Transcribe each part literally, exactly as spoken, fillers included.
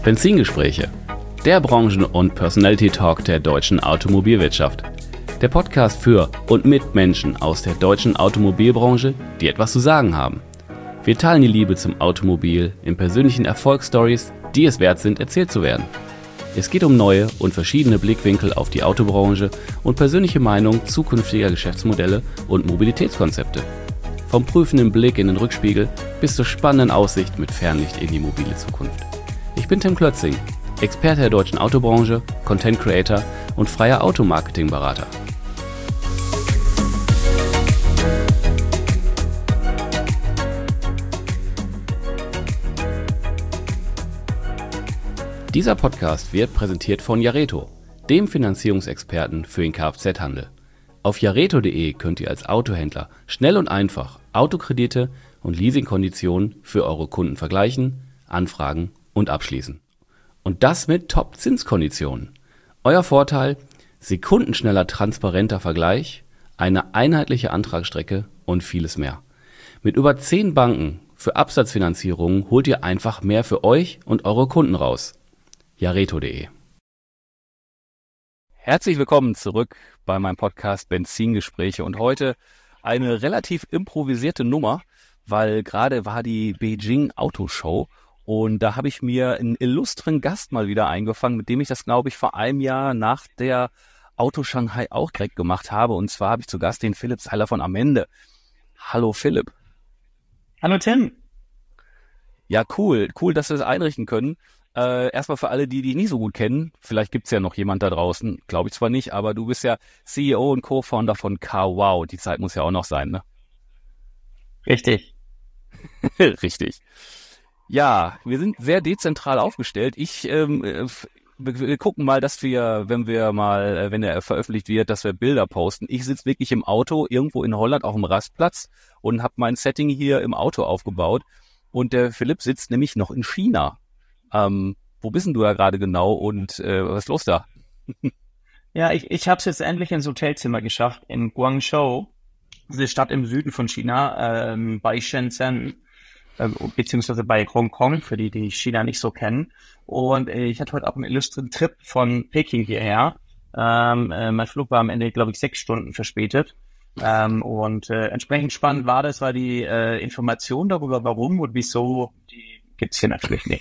Benzingespräche, der Branchen- und Personality-Talk der deutschen Automobilwirtschaft. Der Podcast für und mit Menschen aus der deutschen Automobilbranche, die etwas zu sagen haben. Wir teilen die Liebe zum Automobil in persönlichen Erfolgsstories, die es wert sind, erzählt zu werden. Es geht um neue und verschiedene Blickwinkel auf die Autobranche und persönliche Meinung zukünftiger Geschäftsmodelle und Mobilitätskonzepte. Vom prüfenden Blick in den Rückspiegel bis zur spannenden Aussicht mit Fernlicht in die mobile Zukunft. Ich bin Tim Klötzing, Experte der deutschen Autobranche, Content Creator und freier Automarketing-Berater. Dieser Podcast wird präsentiert von Jareto, dem Finanzierungsexperten für den Kfz-Handel. Auf jareto punkt de könnt ihr als Autohändler schnell und einfach Autokredite und Leasingkonditionen für eure Kunden vergleichen, anfragen und abschließen. Und das mit Top-Zinskonditionen. Euer Vorteil: sekundenschneller, transparenter Vergleich, eine einheitliche Antragsstrecke und vieles mehr. Mit über zehn Banken für Absatzfinanzierungen holt ihr einfach mehr für euch und eure Kunden raus. jareto punkt de. Herzlich willkommen zurück bei meinem Podcast Benzingespräche und heute eine relativ improvisierte Nummer, weil gerade war die Beijing Auto Show und da habe ich mir einen illustren Gast mal wieder eingefangen, mit dem ich das, glaube ich, vor einem Jahr nach der Auto Shanghai auch direkt gemacht habe, und zwar habe ich zu Gast den Philipp Seiler von Amende. Hallo Philipp. Hallo Tim. Ja, cool, cool, dass wir es einrichten können. Äh, erstmal für alle, die dich nicht so gut kennen, vielleicht gibt's ja noch jemand da draußen, glaube ich zwar nicht, aber du bist ja C E O und Co-Founder von CarWow. Die Zeit muss ja auch noch sein, ne? Richtig. Richtig. Ja, wir sind sehr dezentral aufgestellt. Ich, ähm, wir, wir gucken mal, dass wir, wenn wir mal, wenn er veröffentlicht wird, dass wir Bilder posten. Ich sitze wirklich im Auto, irgendwo in Holland auf dem Rastplatz und habe mein Setting hier im Auto aufgebaut. Und der Philipp sitzt nämlich noch in China. Ähm, wo bist denn du da gerade genau und äh, was ist los da? Ja, ich, ich habe es jetzt endlich ins Hotelzimmer geschafft in Guangzhou, diese Stadt im Süden von China, ähm, bei Shenzhen, äh, beziehungsweise bei Hongkong, für die, die China nicht so kennen. Und äh, ich hatte heute auch einen illustren Trip von Peking hierher. Ähm, äh, mein Flug war am Ende, glaube ich, sechs Stunden verspätet. Ähm, und äh, entsprechend spannend war das, weil die äh, Information darüber, warum und wieso, die gibt's hier natürlich nicht.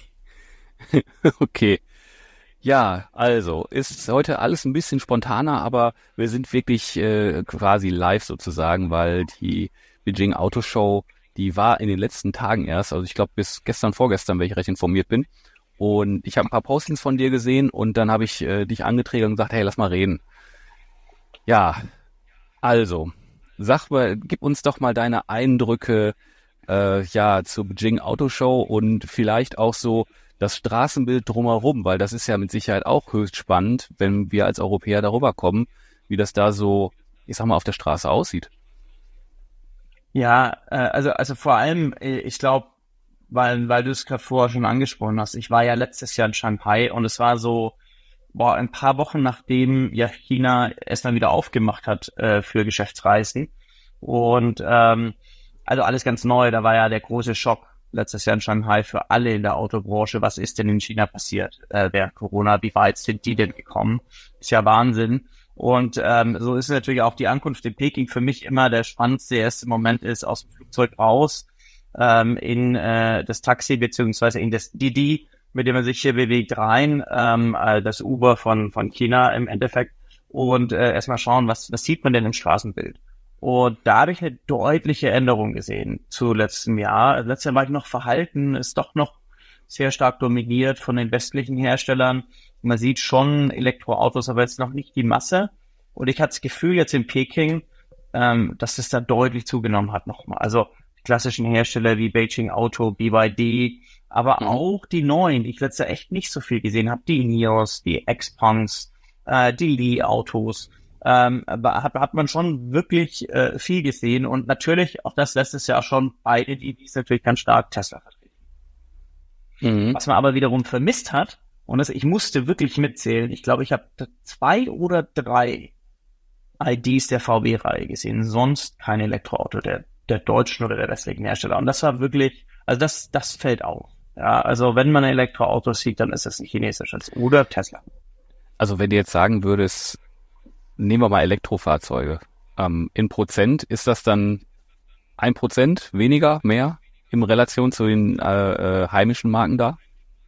Okay. Ja, also ist heute alles ein bisschen spontaner, aber wir sind wirklich äh, quasi live sozusagen, weil die Beijing Auto Show, die war in den letzten Tagen erst, also ich glaube bis gestern, vorgestern, wenn ich recht informiert bin. Und ich habe ein paar Postings von dir gesehen und dann habe ich äh, dich angetriggert und gesagt, hey, lass mal reden. Ja, also, sag mal, gib uns doch mal deine Eindrücke äh, ja zur Beijing Auto Show und vielleicht auch so das Straßenbild drumherum, weil das ist ja mit Sicherheit auch höchst spannend, wenn wir als Europäer darüber kommen, wie das da so, ich sag mal, auf der Straße aussieht. Ja, äh, also also vor allem, äh, ich glaube, weil weil du es gerade vorher schon angesprochen hast, ich war ja letztes Jahr in Shanghai und es war so, boah, ein paar Wochen nachdem ja China erstmal wieder aufgemacht hat äh, für Geschäftsreisen und ähm, also alles ganz neu, da war ja der große Schock letztes Jahr in Shanghai für alle in der Autobranche. Was ist denn in China passiert äh, während Corona? Wie weit sind die denn gekommen? Ist ja Wahnsinn. Und ähm, so ist natürlich auch die Ankunft in Peking für mich immer der spannendste erste Moment ist, aus dem Flugzeug raus ähm, in äh, das Taxi beziehungsweise in das Didi, mit dem man sich hier bewegt, rein, ähm, äh, das Uber von von China im Endeffekt und äh, erstmal schauen, was was sieht man denn im Straßenbild? Und da habe ich eine deutliche Änderung gesehen zu letztem Jahr. Letztes Jahr war ich noch verhalten, ist doch noch sehr stark dominiert von den westlichen Herstellern. Man sieht schon Elektroautos, aber jetzt noch nicht die Masse. Und ich hatte das Gefühl jetzt in Peking, ähm, dass es da deutlich zugenommen hat nochmal. Also die klassischen Hersteller wie Beijing Auto, B Y D, aber mhm. auch die neuen, die ich letztes Jahr echt nicht so viel gesehen habe, die Nios, die Xpengs, äh, die Li-Autos. Ähm, hat, hat man schon wirklich äh, viel gesehen und natürlich, auch das letztes Jahr schon, beide, die dies natürlich ganz stark Tesla vertreten. Mhm. Was man aber wiederum vermisst hat, und das, ich musste wirklich mitzählen, ich glaube, ich habe zwei oder drei I Ds der V W-Reihe gesehen, sonst kein Elektroauto der, der deutschen oder der westlichen Hersteller. Und das war wirklich, also das, das fällt auf. Ja, also wenn man Elektroautos sieht, dann ist das ein chinesisches oder Tesla. Also wenn du jetzt sagen würdest, nehmen wir mal Elektrofahrzeuge, ähm, in Prozent ist das dann ein Prozent weniger, mehr in Relation zu den äh, äh, heimischen Marken da?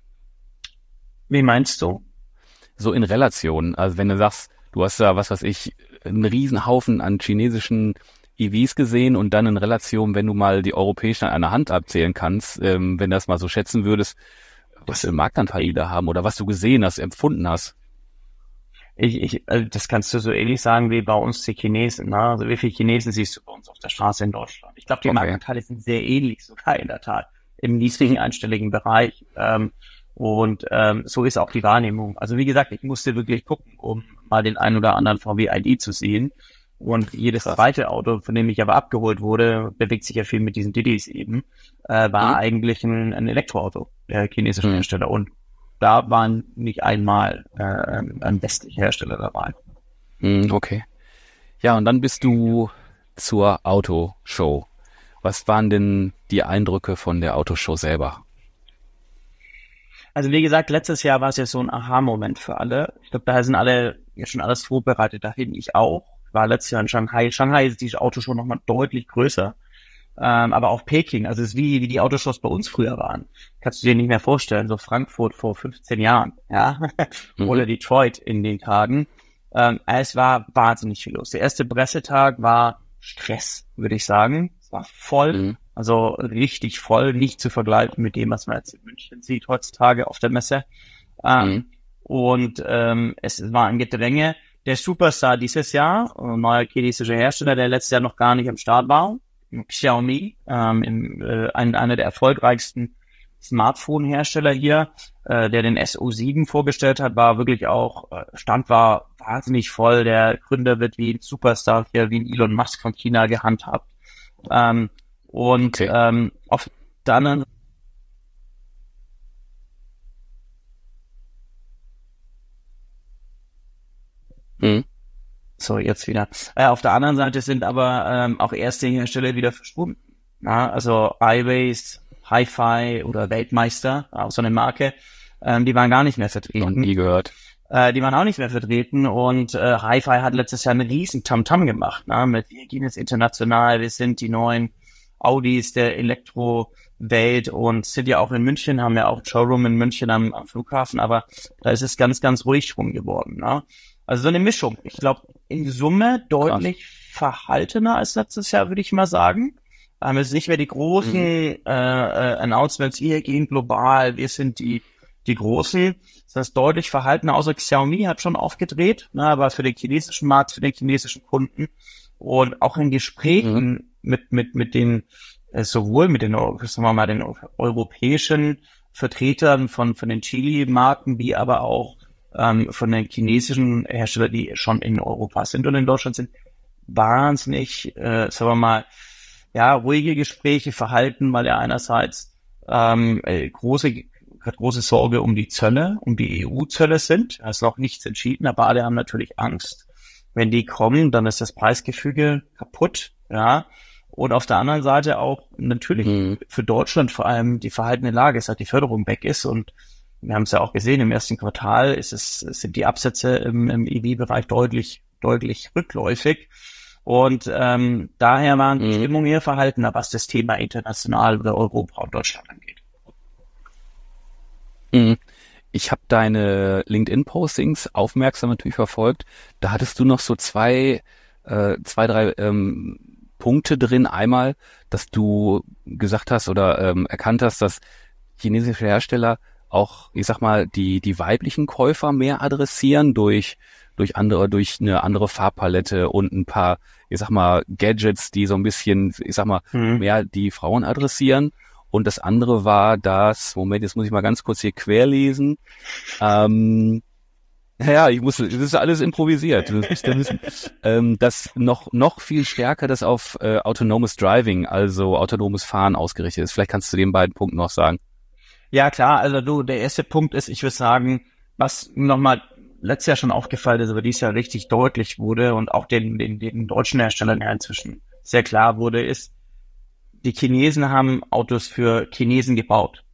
Wie meinst du? So in Relation. Also wenn du sagst, du hast da, was weiß ich, einen Riesenhaufen an chinesischen E Vs gesehen und dann in Relation, wenn du mal die europäischen an einer Hand abzählen kannst, ähm, wenn du das mal so schätzen würdest, was für einen Marktanteil die da haben oder was du gesehen hast, empfunden hast. Ich, ich, also das kannst du so ähnlich sagen wie bei uns die Chinesen. Ne? Also wie viele Chinesen siehst du bei uns auf der Straße in Deutschland? Ich glaube, die Okay. Marktanteile sind sehr ähnlich, sogar in der Tat, im niedrigen einstelligen Bereich. Ähm, und ähm, so ist auch die Wahrnehmung. Also wie gesagt, ich musste wirklich gucken, um mal den einen oder anderen V W I D zu sehen. Und jedes Krass. zweite Auto, von dem ich aber abgeholt wurde, bewegt sich ja viel mit diesen Didis eben, äh, war Mhm. eigentlich ein, ein Elektroauto der chinesischen Mhm. Hersteller. Und da waren nicht einmal äh, ein westlicher Hersteller dabei. Hm, okay. Ja, und dann bist du zur Autoshow. Was waren denn die Eindrücke von der Autoshow selber? Also wie gesagt, letztes Jahr war es ja so ein Aha-Moment für alle. Ich glaube, da sind alle ja schon alles vorbereitet dahin. Ich auch. Ich war letztes Jahr in Shanghai. Shanghai ist die Autoshow nochmal deutlich größer. Ähm, aber auch Peking, also es ist wie, wie die Autoshows bei uns früher waren. Kannst du dir nicht mehr vorstellen, so Frankfurt vor fünfzehn Jahren, ja, Mhm. oder Detroit in den Tagen. Ähm, es war wahnsinnig viel los. Der erste Pressetag war Stress, würde ich sagen. Es war voll, Mhm. also richtig voll, nicht zu vergleichen mit dem, was man jetzt in München sieht heutzutage auf der Messe. Ähm, Mhm. Und ähm, es war ein Gedränge. Der Superstar dieses Jahr, ein neuer chinesischer Hersteller, der letztes Jahr noch gar nicht am Start war, Xiaomi, ähm, im, äh, ein, einer der erfolgreichsten Smartphone-Hersteller hier, äh, der den S O sieben vorgestellt hat, war wirklich auch, äh, Stand war wahnsinnig voll. Der Gründer wird wie ein Superstar hier, wie ein Elon Musk von China gehandhabt. Ähm, und Okay. ähm, auf der anderen Mhm. So, jetzt wieder. Äh, auf der anderen Seite sind aber ähm, auch erste Hersteller wieder verschwunden. Ja, also iWays, Hi-Fi oder Weltmeister, auch so eine Marke, ähm, die waren gar nicht mehr Noch vertreten. nie gehört. Äh, die waren auch nicht mehr vertreten und äh, Hi-Fi hat letztes Jahr einen riesen Tamtam gemacht, ne? Mit wir gehen jetzt international, wir sind die neuen Audis der Elektrowelt und sind ja auch in München, haben ja auch einen Showroom in München am, am Flughafen, aber da ist es ganz, ganz ruhig rum geworden. Ne? Also so eine Mischung. Ich glaube, in Summe deutlich verhaltener als letztes Jahr, würde ich mal sagen. Haben jetzt nicht mehr die großen Mhm. äh, äh, Announcements, wir gehen global, wir sind die die Großen. Das heißt, deutlich verhaltener, außer Xiaomi hat schon aufgedreht, ne, aber für den chinesischen Markt, für den chinesischen Kunden und auch in Gesprächen Mhm. mit mit mit den äh, sowohl mit den sagen wir mal den europäischen Vertretern von von den Chili-Marken, wie aber auch ähm, von den chinesischen Herstellern, die schon in Europa sind und in Deutschland sind, wahnsinnig, äh, sagen wir mal, ja, ruhige Gespräche, Verhalten, weil er einerseits ähm, äh, große hat große Sorge um die Zölle, um die E U-Zölle sind. Da ist noch nichts entschieden, aber alle haben natürlich Angst. Wenn die kommen, dann ist das Preisgefüge kaputt, ja. Und auf der anderen Seite auch natürlich Mhm. für Deutschland vor allem die verhaltene Lage, seit die Förderung weg ist. Und wir haben es ja auch gesehen, im ersten Quartal ist es, sind die Absätze im, im E V-Bereich deutlich, deutlich rückläufig. Und ähm, daher waren die Mhm. Stimmungen eher verhaltener, was das Thema international oder Europa und Deutschland angeht. Mhm. Ich habe deine LinkedIn-Postings aufmerksam natürlich verfolgt. Da hattest du noch so zwei, äh, zwei, drei ähm, Punkte drin. Einmal, dass du gesagt hast oder ähm, erkannt hast, dass chinesische Hersteller auch, ich sag mal, die die weiblichen Käufer mehr adressieren durch durch andere, durch eine andere Farbpalette und ein paar, ich sag mal, Gadgets, die so ein bisschen, ich sag mal, Mhm. mehr die Frauen adressieren. Und das andere war das, Moment, jetzt muss ich mal ganz kurz hier querlesen. Ähm, ja, ich muss, das ist alles improvisiert. Das müsst ihr wissen. Ähm, das noch noch viel stärker das auf äh, autonomes Driving, also autonomes Fahren ausgerichtet ist. Vielleicht kannst du den beiden Punkten noch sagen. Ja, klar, also du, der erste Punkt ist, ich würde sagen, was nochmal letztes Jahr schon aufgefallen ist, aber dieses Jahr richtig deutlich wurde und auch den, den, den deutschen Herstellern ja inzwischen sehr klar wurde, ist, die Chinesen haben Autos für Chinesen gebaut.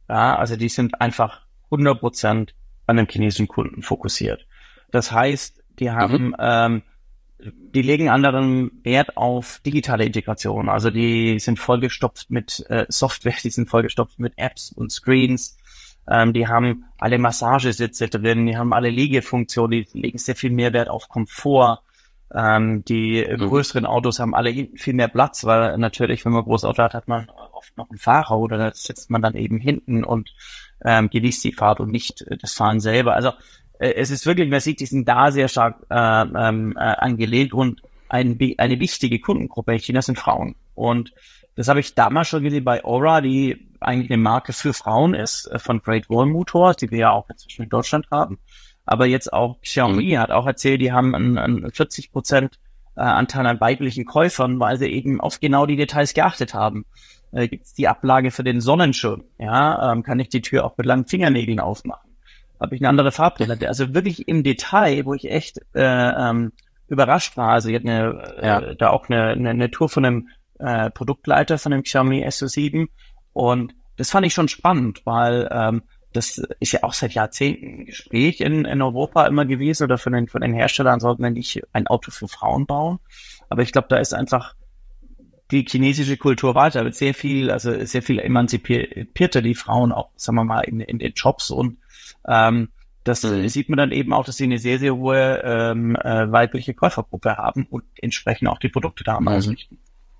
Ja, also die sind einfach hundert Prozent an den chinesischen Kunden fokussiert. Das heißt, die haben, mhm. ähm, die legen anderen Wert auf digitale Integration. Also die sind vollgestopft mit äh, Software, die sind vollgestopft mit Apps und Screens. Ähm, die haben alle Massagesitze drin, die haben alle Liegefunktionen, die legen sehr viel mehr Wert auf Komfort. Ähm, die mhm. größeren Autos haben alle hinten viel mehr Platz, weil natürlich, wenn man ein großes Auto hat, hat man oft noch einen Fahrer oder da sitzt man dann eben hinten und ähm, genießt die Fahrt und nicht äh, das Fahren selber. Also äh, es ist wirklich, man sieht, die sind da sehr stark äh, ähm, äh, angelegt und ein, eine wichtige Kundengruppe in China sind Frauen. Und das habe ich damals schon gesehen bei Aura, die eigentlich eine Marke für Frauen ist, äh, von Great Wall Motors, die wir ja auch inzwischen in Deutschland haben. Aber jetzt auch Xiaomi mhm. hat auch erzählt, die haben einen, einen vierzig Prozent äh, Anteil an weiblichen Käufern, weil sie eben auf genau die Details geachtet haben. Äh, Gibt es die Ablage für den Sonnenschirm? Ja, ähm, kann ich die Tür auch mit langen Fingernägeln aufmachen? Habe ich eine andere Farbpalette? Also wirklich im Detail, wo ich echt äh, ähm, überrascht war. Also ich hatte eine, ja. äh, da auch eine, eine, eine Tour von einem äh, Produktleiter von dem Xiaomi S O sieben und das fand ich schon spannend, weil ähm, das ist ja auch seit Jahrzehnten ein Gespräch in, in Europa immer gewesen oder von den, von den Herstellern sollten wir nicht ein Auto für Frauen bauen. Aber ich glaube, da ist einfach die chinesische Kultur weiter, mit sehr viel, also sehr viel emanzipierter die Frauen auch, sagen wir mal, in, in den Jobs und ähm, das mhm. sieht man dann eben auch, dass sie eine sehr, sehr hohe ähm, äh, weibliche Käufergruppe haben und entsprechend auch die Produkte da am ausrichten.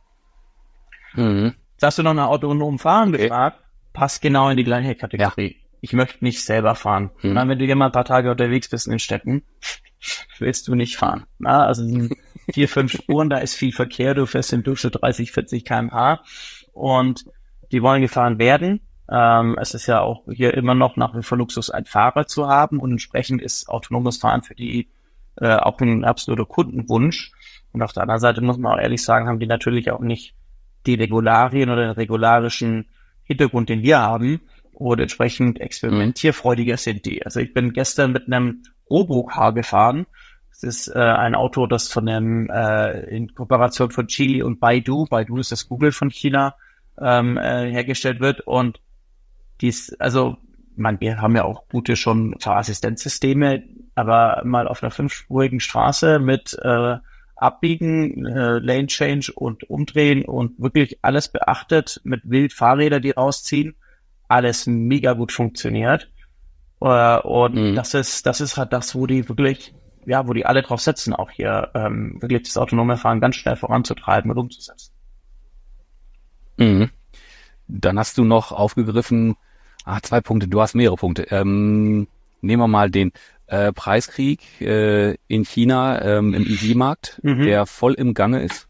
Mhm. Jetzt hast du noch nach autonomem Fahren okay. gefragt, passt genau in die gleiche Kategorie. Ja. Ich möchte nicht selber fahren. Hm. Na, wenn du hier mal ein paar Tage unterwegs bist in den Städten, willst du nicht fahren. Na, also vier, fünf Spuren, da ist viel Verkehr, du fährst im Durchschnitt dreißig, vierzig Kilometer pro Stunde und die wollen gefahren werden. Ähm, es ist ja auch hier immer noch nach wie vor Luxus, einen Fahrer zu haben und entsprechend ist autonomes Fahren für die äh, auch ein absoluter Kundenwunsch. Und auf der anderen Seite muss man auch ehrlich sagen, haben die natürlich auch nicht die Regularien oder den regularischen Hintergrund, den wir haben, oder entsprechend experimentierfreudiger sind die. Also ich bin gestern mit einem Robocar gefahren. Das ist äh, ein Auto, das von einem äh, in Kooperation von Geely und Baidu, Baidu ist das Google von China, ähm, äh, hergestellt wird. Und dies, also man, wir haben ja auch gute schon Fahrassistenzsysteme, aber mal auf einer fünfspurigen Straße mit äh, Abbiegen, äh, Lane Change und Umdrehen und wirklich alles beachtet mit Wildfahrrädern, die rausziehen. Alles mega gut funktioniert. Äh, und mhm. das ist, das ist halt das, wo die wirklich, ja, wo die alle drauf setzen, auch hier ähm, wirklich das autonome Fahren ganz schnell voranzutreiben und umzusetzen. Mhm. Dann hast du noch aufgegriffen, ah, zwei Punkte, du hast mehrere Punkte. Ähm, nehmen wir mal den äh, Preiskrieg äh, in China ähm, im E V-Markt, mhm. der voll im Gange ist.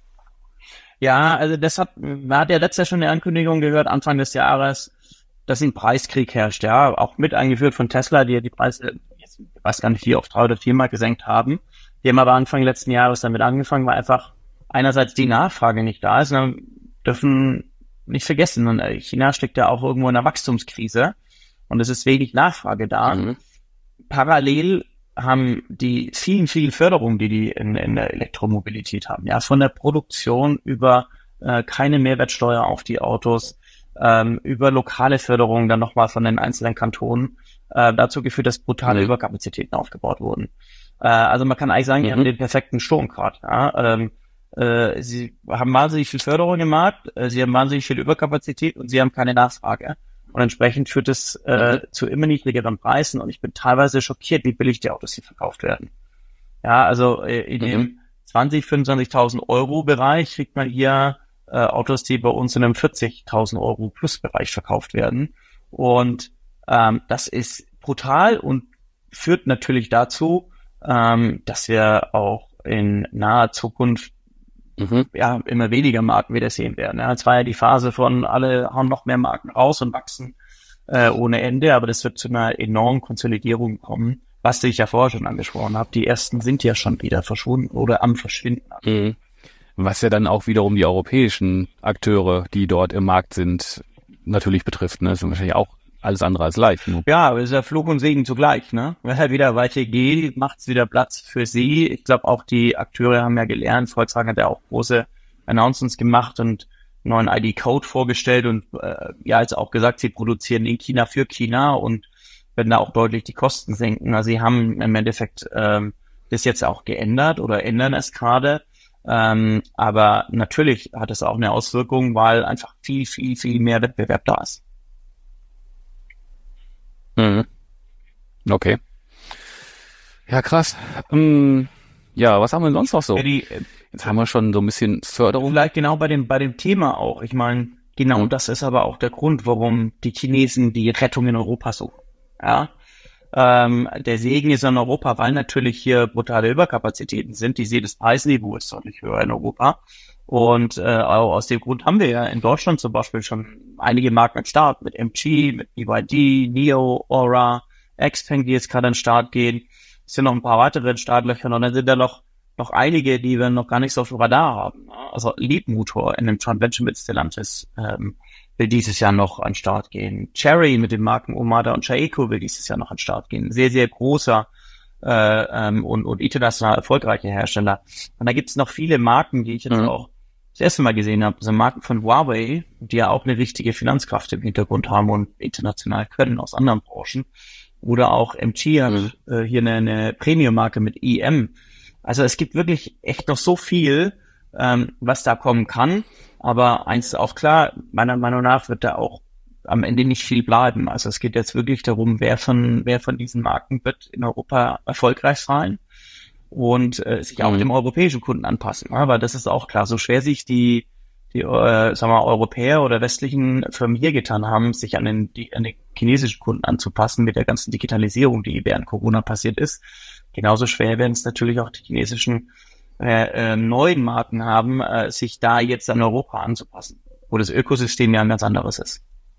Ja, also das hat, man hat ja letztes Jahr schon eine Ankündigung gehört, Anfang des Jahres, dass ein Preiskrieg herrscht, ja, auch mit eingeführt von Tesla, die ja die Preise, ich weiß gar nicht, wie oft drei oder viermal gesenkt haben. Die haben aber Anfang letzten Jahres damit angefangen, weil einfach einerseits die Nachfrage nicht da ist. Und dürfen nicht vergessen, China steckt ja auch irgendwo in einer Wachstumskrise und es ist wenig Nachfrage da. Mhm. Parallel haben die vielen, vielen Förderungen, die die in, in der Elektromobilität haben, ja, von der Produktion über äh, keine Mehrwertsteuer auf die Autos, ähm, über lokale Förderungen dann nochmal von den einzelnen Kantonen äh, dazu geführt, dass brutale mhm. Überkapazitäten aufgebaut wurden. Äh, also man kann eigentlich sagen, mhm. die haben den perfekten Sturm gerade. Ja? Ähm, äh, sie haben wahnsinnig viel Förderung im Markt, äh, sie haben wahnsinnig viel Überkapazität und sie haben keine Nachfrage. Und entsprechend führt es äh, mhm. zu immer niedrigeren Preisen und ich bin teilweise schockiert, wie billig die Autos hier verkauft werden. Ja, also äh, in mhm. dem zwanzig, fünfundzwanzigtausend Euro Bereich kriegt man hier äh, Autos, die bei uns in einem vierzigtausend Euro plus Bereich verkauft werden. Und ähm, das ist brutal und führt natürlich dazu, ähm, dass wir auch in naher Zukunft mhm. ja immer weniger Marken wieder sehen werden. Ja, es war ja die Phase von alle hauen noch mehr Marken raus und wachsen äh, ohne Ende, aber das wird zu einer enormen Konsolidierung kommen, was ich ja vorher schon angesprochen habe. Die ersten sind ja schon wieder verschwunden oder am Verschwinden. Mhm. Was ja dann auch wiederum die europäischen Akteure, die dort im Markt sind, natürlich betrifft. Ne? Das ist wahrscheinlich auch alles andere als live. Nur. Ja, aber es ist ja Fluch und Segen zugleich. Ne? Wenn halt wieder weiter geht, macht es wieder Platz für sie. Ich glaube, auch die Akteure haben ja gelernt. Volkswagen hat ja auch große Announcements gemacht und neuen I D-Code vorgestellt und äh, ja, jetzt auch gesagt, sie produzieren in China für China und werden da auch deutlich die Kosten senken. Also sie haben im Endeffekt ähm, das jetzt auch geändert oder ändern es gerade. Ähm, aber natürlich hat es auch eine Auswirkung, weil einfach viel, viel, viel mehr Wettbewerb da ist. Mhm. Okay. Ja, krass. Ähm, ja, was haben wir sonst noch so? Ja, die, Jetzt haben wir schon so ein bisschen Förderung. Vielleicht genau bei dem, bei dem Thema auch. Ich meine, genau Mhm. das ist aber auch der Grund, warum die Chinesen die Rettung in Europa suchen. Ja. Ähm, der Segen ist in Europa, weil natürlich hier brutale Überkapazitäten sind. Die sehen, das Preisniveau ist deutlich höher in Europa. Und äh, auch aus dem Grund haben wir ja in Deutschland zum Beispiel schon einige Marken am Start mit M G, mit B Y D, Neo, Aura, Xpeng, die jetzt gerade an den Start gehen. Es sind noch ein paar weitere in Startlöchern und dann sind da noch noch einige, die wir noch gar nicht so auf dem Radar haben. Also Leapmotor in dem Joint Venture mit Stellantis ähm, will dieses Jahr noch an den Start gehen. Chery mit den Marken Omada und Chaeco will dieses Jahr noch an den Start gehen. Sehr, sehr großer äh, ähm, und, und international erfolgreicher Hersteller. Und da gibt es noch viele Marken, die ich jetzt mhm. auch das erste Mal gesehen habe. Also Marken von Huawei, die ja auch eine richtige Finanzkraft im Hintergrund haben und international können aus anderen Branchen. Oder auch M G hat mhm. äh, hier eine, eine Premium-Marke mit E M. Also es gibt wirklich echt noch so viel, ähm, was da kommen kann. Aber eins ist auch klar, meiner Meinung nach wird da auch am Ende nicht viel bleiben. Also es geht jetzt wirklich darum, wer von wer von diesen Marken wird in Europa erfolgreich sein und äh, sich auch mhm. dem europäischen Kunden anpassen. Aber das ist auch klar, so schwer sich die die äh, sagen wir Europäer oder westlichen Firmen hier getan haben, sich an den, die, an den chinesischen Kunden anzupassen mit der ganzen Digitalisierung, die während Corona passiert ist. Genauso schwer werden es natürlich auch die chinesischen äh, äh, neuen Marken haben, äh, sich da jetzt an Europa anzupassen, wo das Ökosystem ja ein ganz anderes ist.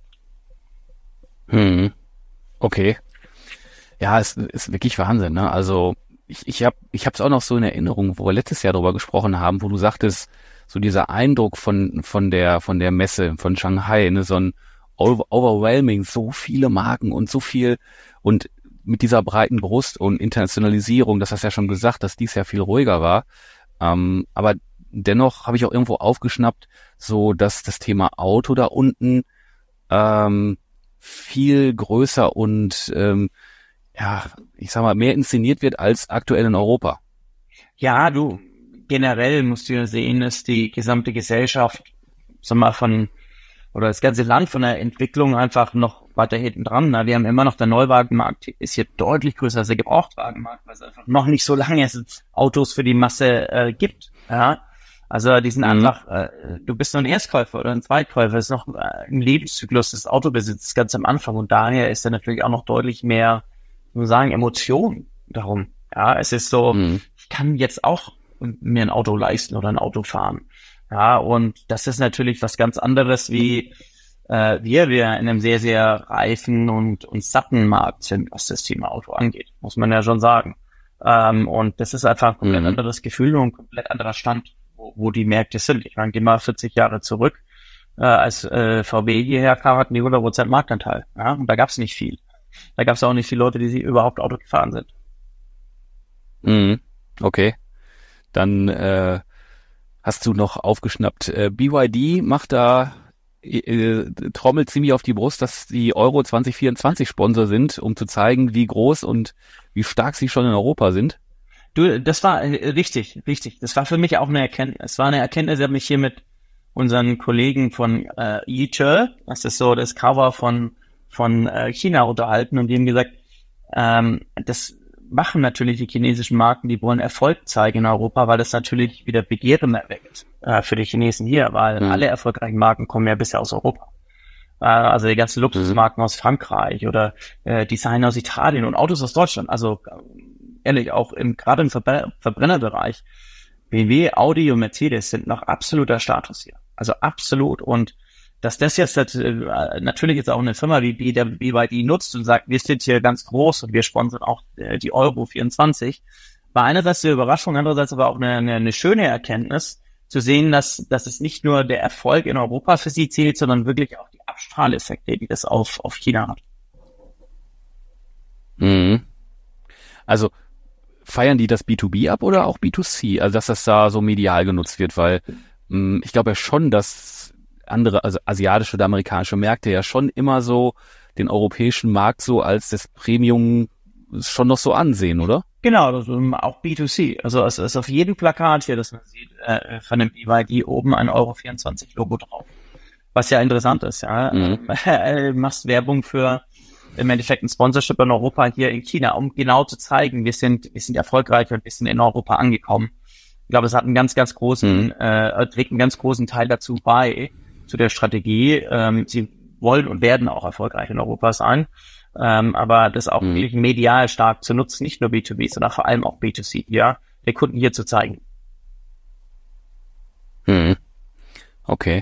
Hm. Okay. Ja, es ist wirklich Wahnsinn, ne? Also ich ich habe ich habe es auch noch so in Erinnerung, wo wir letztes Jahr darüber gesprochen haben, wo du sagtest, so dieser Eindruck von von der von der Messe von Shanghai, ne, so ein overwhelming, so viele Marken und so viel und mit dieser breiten Brust und Internationalisierung, das hast du ja schon gesagt, dass dies ja viel ruhiger war. Ähm, aber dennoch habe ich auch irgendwo aufgeschnappt, so dass das Thema Auto da unten ähm, viel größer und ähm, ja, ich sag mal, mehr inszeniert wird als aktuell in Europa. Ja, du, generell musst du ja sehen, dass die gesamte Gesellschaft, sag mal, von, oder das ganze Land von der Entwicklung einfach noch weiter hinten dran. Na, wir haben immer noch, der Neuwagenmarkt ist hier deutlich größer als der Gebrauchtwagenmarkt, weil es einfach noch nicht so lange Autos für die Masse äh, gibt. Ja, also die sind mhm. einfach, äh, du bist noch ein Erstkäufer oder ein Zweitkäufer, das ist noch äh, ein Lebenszyklus des Autobesitzes ganz am Anfang und daher ist da natürlich auch noch deutlich mehr, ich muss sagen, Emotion darum. Ja, es ist so, mhm. ich kann jetzt auch mir ein Auto leisten oder ein Auto fahren. Ja, und das ist natürlich was ganz anderes, wie äh, wir, wir in einem sehr, sehr reifen und, und satten Markt sind, was das Thema Auto angeht, muss man ja schon sagen. Ähm, und das ist einfach ein komplett mhm. anderes Gefühl und ein komplett anderer Stand, wo, wo die Märkte sind. Ich meine, geh mal vierzig Jahre zurück, äh, als äh, V W hierher kam, hatten die hundert Prozent Marktanteil. Ja, und da gab es nicht viel. Da gab es auch nicht viele Leute, die sie überhaupt Auto gefahren sind. Mhm. Okay. Dann äh, hast du noch aufgeschnappt. Äh, B Y D macht da äh, trommelt ziemlich auf die Brust, dass die Euro zwanzig vierundzwanzig Sponsor sind, um zu zeigen, wie groß und wie stark sie schon in Europa sind. Du, das war äh, richtig, richtig. Das war für mich auch eine Erkenntnis. Es war eine Erkenntnis, ich habe mich hier mit unseren Kollegen von äh, Yiche, das ist so das Cover von von äh, China, unterhalten und die haben gesagt, ähm, das machen natürlich die chinesischen Marken, die wollen Erfolg zeigen in Europa, weil das natürlich wieder Begehren erweckt äh, für die Chinesen hier, weil mhm. alle erfolgreichen Marken kommen ja bisher aus Europa. Äh, also die ganzen Luxusmarken mhm. aus Frankreich oder äh, Design aus Italien und Autos aus Deutschland. Also ehrlich, auch im gerade im Verbr- Verbrennerbereich, B M W, Audi und Mercedes sind noch absoluter Status hier. Also absolut. Und dass das jetzt das, äh, natürlich jetzt auch eine Firma wie B Y D nutzt und sagt, wir sind hier ganz groß und wir sponsern auch äh, die Euro vierundzwanzig, war einerseits eine Überraschung, andererseits aber auch eine, eine, eine schöne Erkenntnis, zu sehen, dass, dass es nicht nur der Erfolg in Europa für sie zählt, sondern wirklich auch die Abstrahleffekte, die das auf, auf China hat. Mhm. Also feiern die das B zwei B ab oder auch B zwei C? Also dass das da so medial genutzt wird, weil mh, ich glaube ja schon, dass andere, also asiatische oder amerikanische Märkte ja schon immer so den europäischen Markt so als das Premium schon noch so ansehen, oder? Genau, das ist auch B zwei C. Also es ist auf jedem Plakat hier, das man sieht, äh, von dem B Y D oben ein Euro vierundzwanzig Logo drauf. Was ja interessant ist, ja. Mhm. Äh, machst Werbung für im Endeffekt ein Sponsorship in Europa hier in China, um genau zu zeigen, wir sind, wir sind erfolgreich und wir sind in Europa angekommen. Ich glaube, es hat einen ganz, ganz großen, mhm. äh, trägt einen ganz großen Teil dazu bei, zu der Strategie. Ähm, sie wollen und werden auch erfolgreich in Europa sein. Ähm, aber das auch mhm. wirklich medial stark zu nutzen, nicht nur B zwei B, sondern vor allem auch B zwei C, ja, den Kunden hier zu zeigen. Mhm. Okay.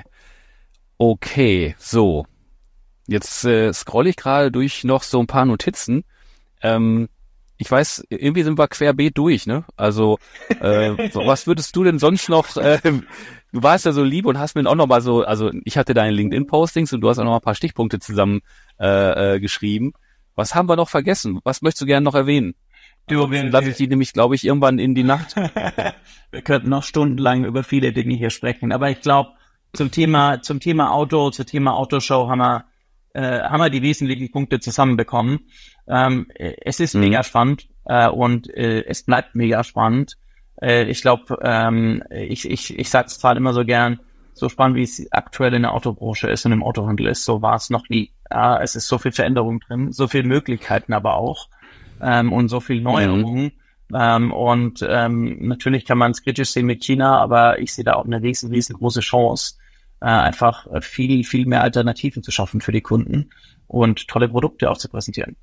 Okay, so. Jetzt äh, scrolle ich gerade durch noch so ein paar Notizen. Ähm, ich weiß, irgendwie sind wir querbeet durch, ne? Also, äh, was würdest du denn sonst noch, äh, du warst ja so lieb und hast mir auch noch mal so, also ich hatte deine LinkedIn-Postings und du hast auch noch mal ein paar Stichpunkte zusammen äh, äh, geschrieben. Was haben wir noch vergessen? Was möchtest du gerne noch erwähnen? Du, wir, lasse ich die nämlich, glaube ich, irgendwann in die Nacht. Wir könnten noch stundenlang über viele Dinge hier sprechen, aber ich glaube, zum Thema, zum Thema Auto, zum Thema Autoshow haben wir, äh, haben wir die wesentlichen Punkte zusammenbekommen. Ähm, es ist mhm. mega spannend äh, und äh, es bleibt mega spannend. Äh, ich glaube, ähm, ich, ich, ich sage es zwar immer so gern, so spannend wie es aktuell in der Autobranche ist und im Autohandel ist, so war es noch nie. Ja, es ist so viel Veränderung drin, so viele Möglichkeiten aber auch ähm, und so viel Neuerungen. Mhm. Ähm, und ähm, natürlich kann man es kritisch sehen mit China, aber ich sehe da auch eine riesen, riesengroße Chance, äh, einfach viel, viel mehr Alternativen zu schaffen für die Kunden und tolle Produkte auch zu präsentieren.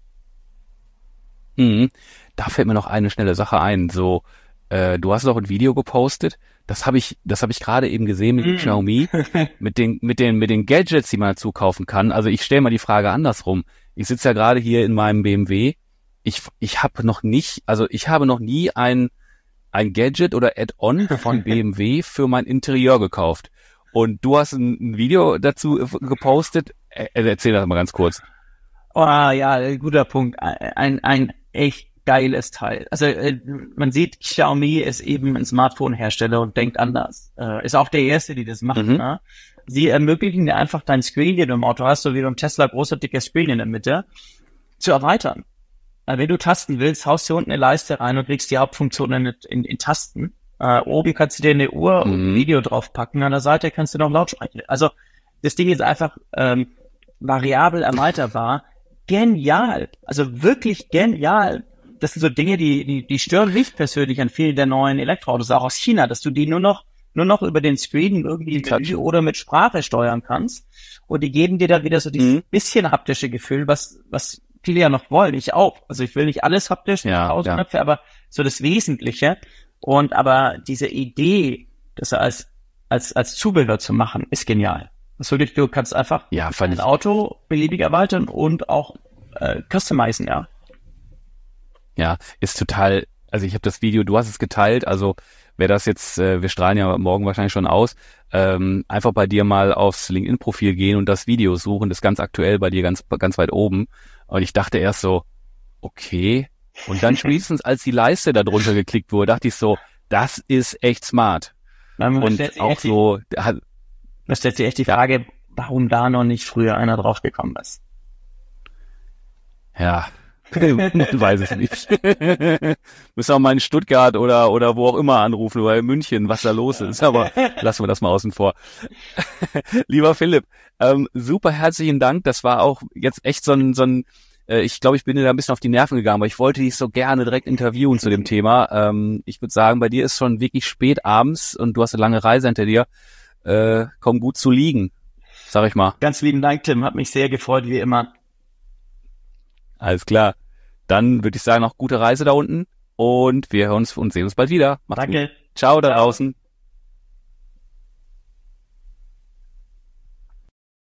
Mhm. Da fällt mir noch eine schnelle Sache ein. So, äh, du hast noch ein Video gepostet. Das habe ich, das habe ich gerade eben gesehen mit mm. Xiaomi, mit den, mit den, mit den Gadgets, die man dazu kaufen kann. Also ich stelle mal die Frage andersrum. Ich sitze ja gerade hier in meinem B M W. Ich, ich habe noch nicht, also ich habe noch nie ein, ein Gadget oder Add-on von B M W für mein Interieur gekauft. Und du hast ein, ein Video dazu gepostet. Erzähl das mal ganz kurz. Oh ja, guter Punkt. Ein, ein echt geiles Teil. Also äh, man sieht, Xiaomi ist eben ein Smartphone-Hersteller und denkt anders. Äh, ist auch der Erste, die das macht. Mhm. Ne? Sie ermöglichen dir einfach dein Screen, den du im Auto hast, so wie du im Tesla großer, dicker Screen in der Mitte, zu erweitern. Äh, wenn du tasten willst, haust du unten eine Leiste rein und kriegst die Hauptfunktionen in, in, in Tasten. Äh, oben kannst du dir eine Uhr mhm. und ein Video draufpacken. An der Seite kannst du noch Lautsprecher. Also das Ding ist einfach ähm, variabel erweiterbar. Genial. Also wirklich genial. Das sind so Dinge, die, die, die stören mich persönlich an vielen der neuen Elektroautos, auch aus China, dass du die nur noch, nur noch über den Screen irgendwie mit, oder mit Sprache steuern kannst. Und die geben dir dann wieder so dieses mhm. bisschen haptische Gefühl, was, was viele ja noch wollen. Ich auch. Also ich will nicht alles haptisch, ja, tausend Knöpfe, ja. aber so das Wesentliche. Und aber diese Idee, das als, als, als Zubehör zu machen, ist genial. Das wirklich, du kannst einfach ja, ein Auto beliebig erweitern und auch äh, customizen, ja. Ja, ist total, also ich habe das Video, du hast es geteilt, also wer das jetzt, äh, wir strahlen ja morgen wahrscheinlich schon aus, ähm, einfach bei dir mal aufs LinkedIn-Profil gehen und das Video suchen, das ist ganz aktuell bei dir ganz ganz weit oben. Und ich dachte erst so, okay. Und dann spätestens, als die Leiste da drunter geklickt wurde, dachte ich so, das ist echt smart. Man und auch so... Da stellt sich echt die Frage, warum da noch nicht früher einer draufgekommen ist. Ja, du weißt es nicht. Müssen auch mal in Stuttgart oder oder wo auch immer anrufen oder in München, was da los ist. Aber lassen wir das mal außen vor. Lieber Philipp, ähm, super herzlichen Dank. Das war auch jetzt echt so ein, so ein äh, ich glaube, ich bin dir da ein bisschen auf die Nerven gegangen, aber ich wollte dich so gerne direkt interviewen zu dem Thema. Ähm, ich würde sagen, bei dir ist schon wirklich spät abends und du hast eine lange Reise hinter dir. Äh, komm gut zu liegen, sag ich mal. Ganz lieben Dank, Tim. Hat mich sehr gefreut, wie immer. Alles klar. Dann würde ich sagen, noch gute Reise da unten und wir hören uns und sehen uns bald wieder. Macht's Danke. Gut. Ciao da draußen.